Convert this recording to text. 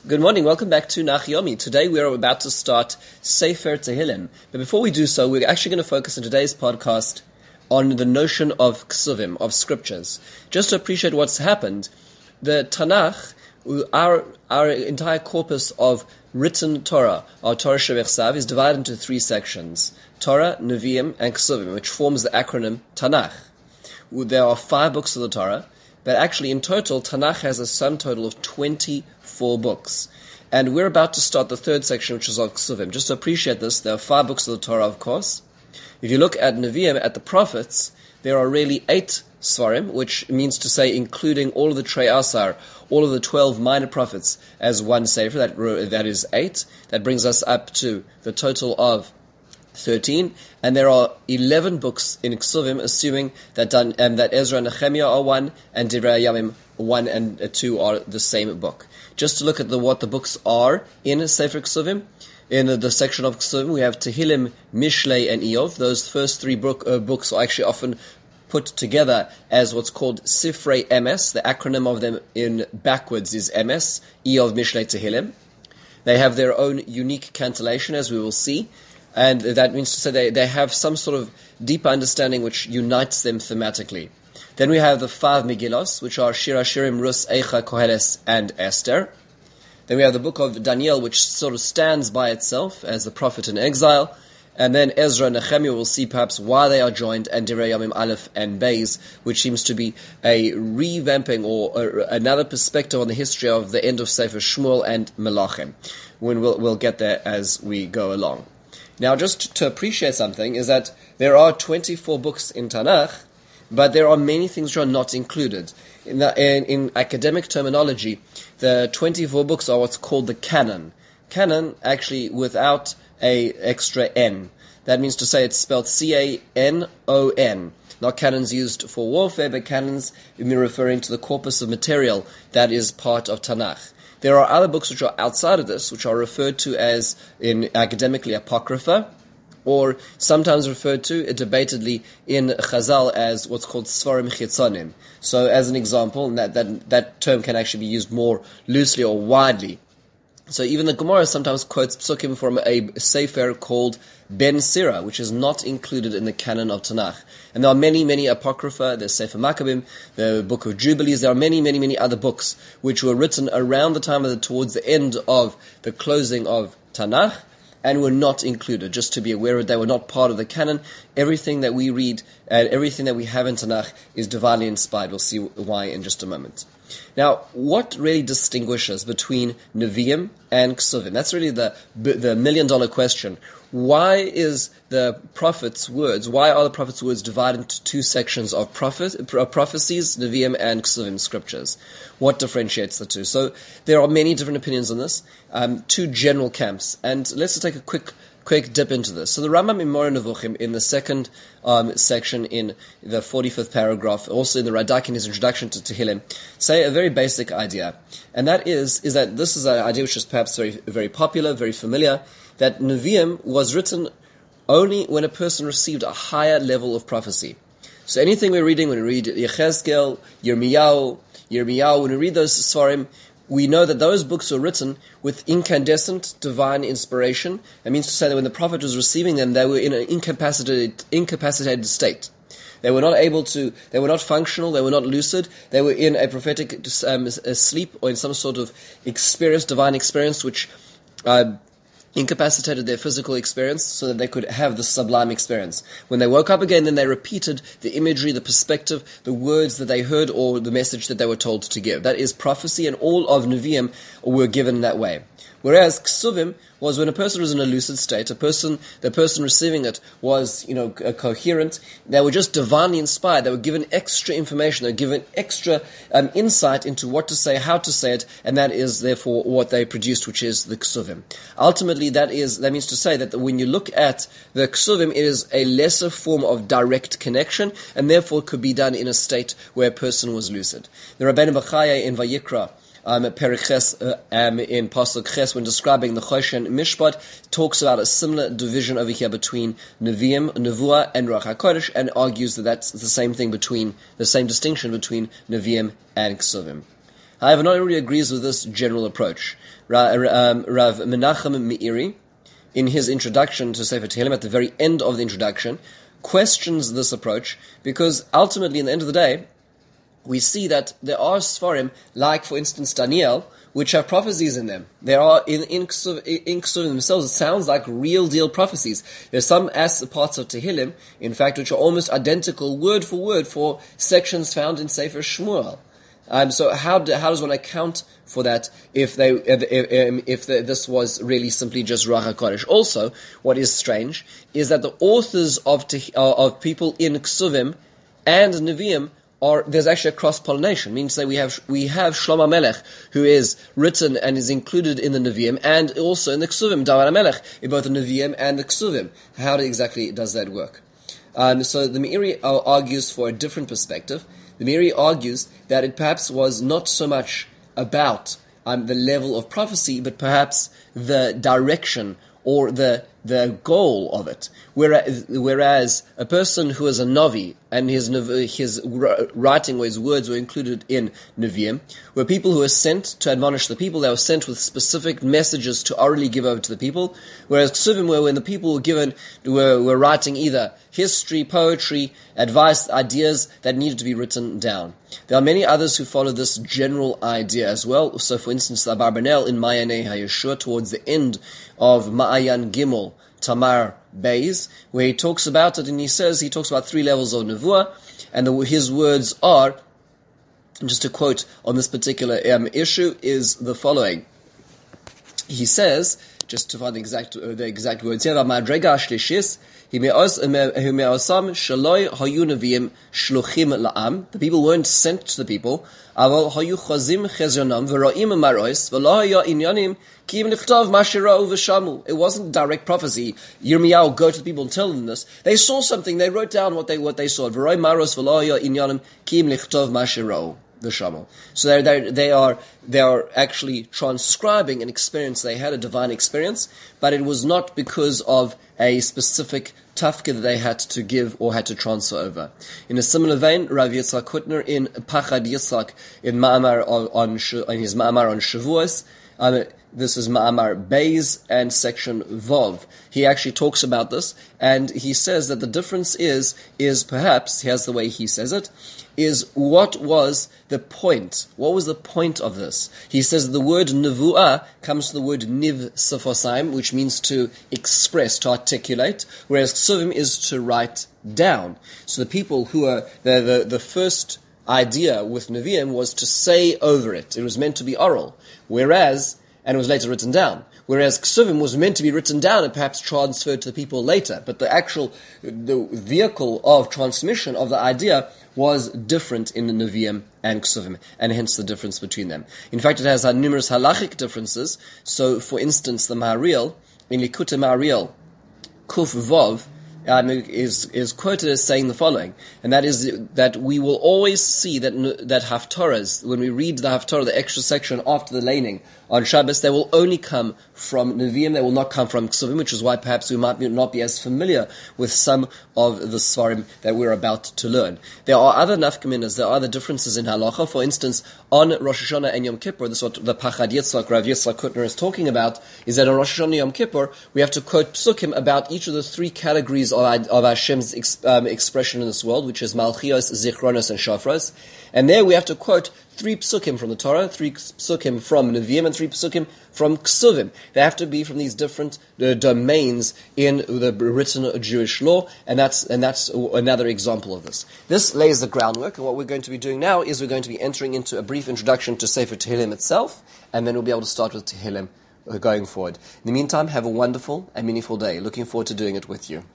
Good morning, welcome back to Nach Yomi. Today we are about to start Sefer Tehillim. But before we do so, we're actually going to focus in today's podcast on the notion of Ksuvim, of scriptures. Just to appreciate what's happened, the Tanakh, our entire corpus of written Torah, our Torah Shebechsav, is divided into three sections: Torah, Nevi'im, and Ksuvim, which forms the acronym Tanakh. There are 5 books of the Torah, but actually in total, Tanakh has a sum total of 24 books. And we're about to start the third section, which is of Ksuvim. Just to appreciate this, there are 5 books of the Torah, of course. If you look at Nevi'im, at the prophets, there are really 8 Svarim, which means to say including all of the Trei Asar, all of the 12 minor prophets as one Sefer, that is 8. That brings us up to the total of 13, and there are 11 books in Ksuvim, assuming that Ezra and Nehemiah are one, and Divrei Yamim 1 and 2 are the same book. Just to look at what the books are in Sefer Ksuvim, in the section of Ksuvim, we have Tehillim, Mishlei, and Iyov. Those first 3 books are actually often put together as what's called Sifrei Emes. The acronym of them in backwards is Emes, Iyov, Mishlei, Tehillim. They have their own unique cantillation, as we will see. And that means to say they have some sort of deeper understanding which unites them thematically. Then we have the 5 Megillos, which are Shir HaShirim, Rus, Eicha, Koheles, and Esther. Then we have the book of Daniel, which sort of stands by itself as the prophet in exile. And then Ezra and Nehemiah, we'll see perhaps why they are joined, and Divrei Yamim Aleph and Beis, which seems to be a revamping or another perspective on the history of the end of Sefer Shmuel and Melachim. We'll get there as we go along. Now, just to appreciate something is that there are 24 books in Tanakh, but there are many things which are not included. In academic terminology, the 24 books are what's called the canon. Canon, actually, without a extra N. That means to say it's spelled C-A-N-O-N. Not canons used for warfare, but canons referring to the corpus of material that is part of Tanakh. There are other books which are outside of this, which are referred to as, academically, Apocrypha, or sometimes referred to, debatedly, in Chazal as what's called Svarim Chitzonim. So, as an example, that term can actually be used more loosely or widely. So even the Gemara sometimes quotes psukim from a sefer called Ben Sira, which is not included in the canon of Tanakh. And there are many, many apocrypha. There's Sefer Maccabim, the Book of Jubilees. There are many, many, many other books which were written around the time towards the end of the closing of Tanakh, and were not included. Just to be aware of, they were not part of the canon. Everything that we read and everything that we have in Tanakh is divinely inspired. We'll see why in just a moment. Now, what really distinguishes between Nevi'im and Ksuvim? That's really the million-dollar question. Why are the prophet's words divided into 2 sections of prophecies, Nevi'im and Ksuvim scriptures? What differentiates the 2? So there are many different opinions on this, 2 general camps, and let's just take a quick dip into this. So the Rambam in Moreh Nevuchim, in the second section in the 45th paragraph, also in the Radak in his introduction to Tehillim, say a very basic idea. And that is that this is an idea which is perhaps very, very popular, very familiar, that Nevi'im was written only when a person received a higher level of prophecy. So anything we're reading, when we read Yechezkel, Yirmiyahu, when we read those Svarim, we know that those books were written with incandescent divine inspiration. That means to say that when the prophet was receiving them, they were in an incapacitated state. They were not functional, they were not lucid, they were in a prophetic sleep or in some sort of experience, divine experience, which incapacitated their physical experience so that they could have the sublime experience. When they woke up again, then they repeated the imagery, the perspective, the words that they heard or the message that they were told to give. That is prophecy, and all of Nevi'im were given that way. Whereas Ksuvim was when a person was in a lucid state, the person receiving it was, coherent. They were just divinely inspired. They were given extra information. They were given extra insight into what to say, how to say it, and that is therefore what they produced, which is the Ksuvim. Ultimately, that means to say that when you look at the Ksuvim, it is a lesser form of direct connection, and therefore could be done in a state where a person was lucid. The Rabbeinu Bachaya in Vayikra, Perek Ches, in Pasuk Ches, when describing the Choshen Mishpat, talks about a similar division over here between Nevi'im, Nevuah, and Ruach HaKodesh, and argues that that's the same distinction between Nevi'im and Ksuvim. However, not everybody agrees with this general approach. Rav Menachem Meiri, in his introduction to Sefer Tehillim, at the very end of the introduction, questions this approach, because ultimately, in the end of the day, we see that there are Sfarim, like, for instance, Daniel, which have prophecies in them. There are, in Ksuvim themselves, it sounds like real deal prophecies. There's some parts of Tehillim, in fact, which are almost identical, word for sections found in Sefer Shmuel. So how does one account for that if this was really simply just Ruach HaKodesh? Also, what is strange is that the authors of people in Ksuvim and Nevi'im there's actually a cross-pollination. Means that we have Shlomo Melech, who is written and is included in the Nevi'im, and also in the Ksuvim, David HaMelech, in both the Nevi'im and the Ksuvim. How exactly does that work? So the Meiri argues for a different perspective. The Meiri argues that it perhaps was not so much about the level of prophecy, but perhaps the direction or the goal of it. Whereas a person who is a Navi, and his writing or his words were included in Nevi'im, were people who were sent to admonish the people. They were sent with specific messages to orally give over to the people. Whereas Ksuvim were when the people were writing either history, poetry, advice, ideas that needed to be written down. There are many others who follow this general idea as well. So, for instance, the Abarbanel in Ma'ayanei HaYeshua, towards the end of Ma'ayan Gimel, Tamar Beis, where he talks about it, and he talks about 3 levels of Nevuah, and his words are, just to quote on this particular issue, is the following. He says, just to find the exact words here, Madrega Shlishis, the people weren't sent to the people. It wasn't direct prophecy. Yirmiyahu, go to the people and tell them this. They saw something, they wrote down what they saw. So they are actually transcribing an experience. They had a divine experience, but it was not because of a specific tafka that they had to give or had to transfer over. In a similar vein, Rav Yitzchak Hutner in Pachad Yitzchak, in his Ma'amar on Shavuos, this is Ma'amar Beis and section Vov. He actually talks about this, and he says that the difference is perhaps, here's the way he says it, is what was the point? What was the point of this? He says the word nevuah comes from the word niv sefosaim, which means to express, to articulate, whereas ksuvim is to write down. So the people who are the first idea with Nevi'im was to say over it. It was meant to be oral, and it was later written down. Whereas Ksuvim was meant to be written down and perhaps transferred to the people later. But the vehicle of transmission of the idea was different in the Nevi'im and Ksuvim, and hence the difference between them. In fact, it has numerous halachic differences. So, for instance, the Maharil, in Likutei Maharil, Kuf Vov, is quoted as saying the following, and that is that we will always see that haftarahs, when we read the haftarah, the extra section after the laning on Shabbos, they will only come from Nevi'im, they will not come from Ksuvim, which is why perhaps we might not be as familiar with some of the Svarim that we're about to learn. There are other nafkaminas, there are other differences in halacha. For instance, on Rosh Hashanah and Yom Kippur, this is what the Pachad Yitzchak, Rav Yitzchak Hutner is talking about, is that on Rosh Hashanah and Yom Kippur, we have to quote psukim about each of the 3 categories of Hashem's expression in this world, which is Malchios, Zichronos, and Shofros. And there we have to quote 3 psukim from the Torah, 3 psukim from Nevi'im, and 3 psukim from Ksuvim. They have to be from these different domains in the written Jewish law, and that's another example of this. This lays the groundwork, and what we're going to be doing now is we're going to be entering into a brief introduction to Sefer Tehillim itself, and then we'll be able to start with Tehillim going forward. In the meantime, have a wonderful and meaningful day. Looking forward to doing it with you.